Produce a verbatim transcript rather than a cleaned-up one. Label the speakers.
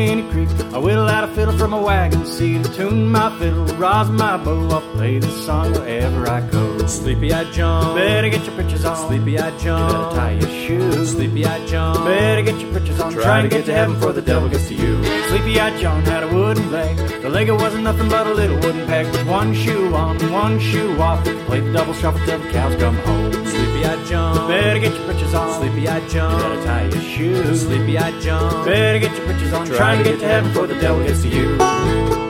Speaker 1: Skinny Creek. I whittle out a fiddle from a wagon seat, tune my fiddle, rosin my bow. I'll play this song wherever I go.
Speaker 2: Sleepy-eyed John,
Speaker 1: better get your britches on.
Speaker 2: Sleepy-eyed John,
Speaker 1: you better tie your shoes.
Speaker 2: Sleepy-eyed John,
Speaker 1: better get your britches on.
Speaker 2: Try
Speaker 1: Trying
Speaker 2: to get to heaven before the devil gets to you.
Speaker 1: Sleepy-eyed John had a wooden leg. The leg wasn't nothing but a little wooden peg with one shoe on, one shoe off. He played the double shuffle till the cows come home.
Speaker 2: Sleepy-eyed John,
Speaker 1: better get your britches on.
Speaker 2: Sleepy-eyed John,
Speaker 1: you better tie your shoes.
Speaker 2: Sleepy-eyed John,
Speaker 1: better get your britches on.
Speaker 2: Try
Speaker 1: Trying to get to heaven before the devil gets to you.